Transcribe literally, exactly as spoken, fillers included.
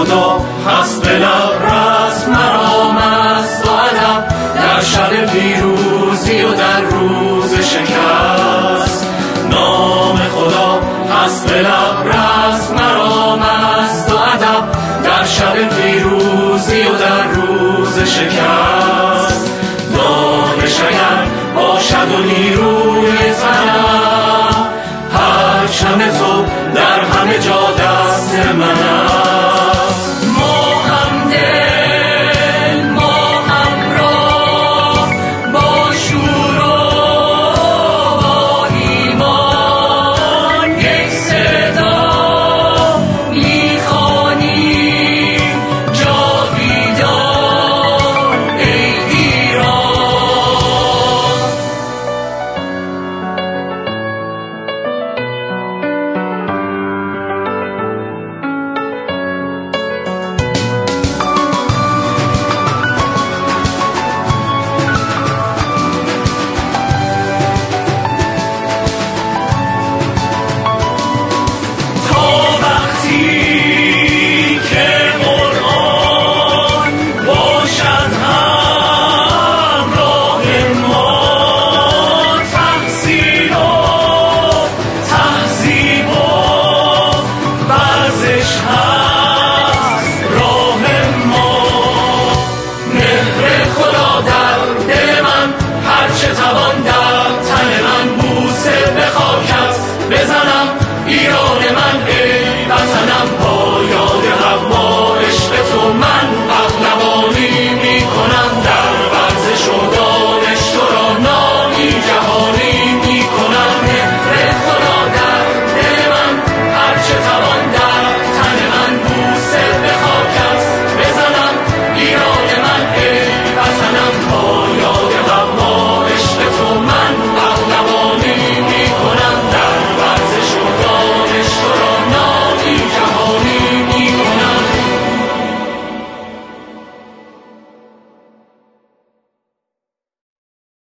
خدا هست به لب رسم مرا مست و ادب، در شب پیروزی و در روز شکست. نام خدا هست به لب رسم مرا مست و ادب، در شب پیروزی و در روز شکست.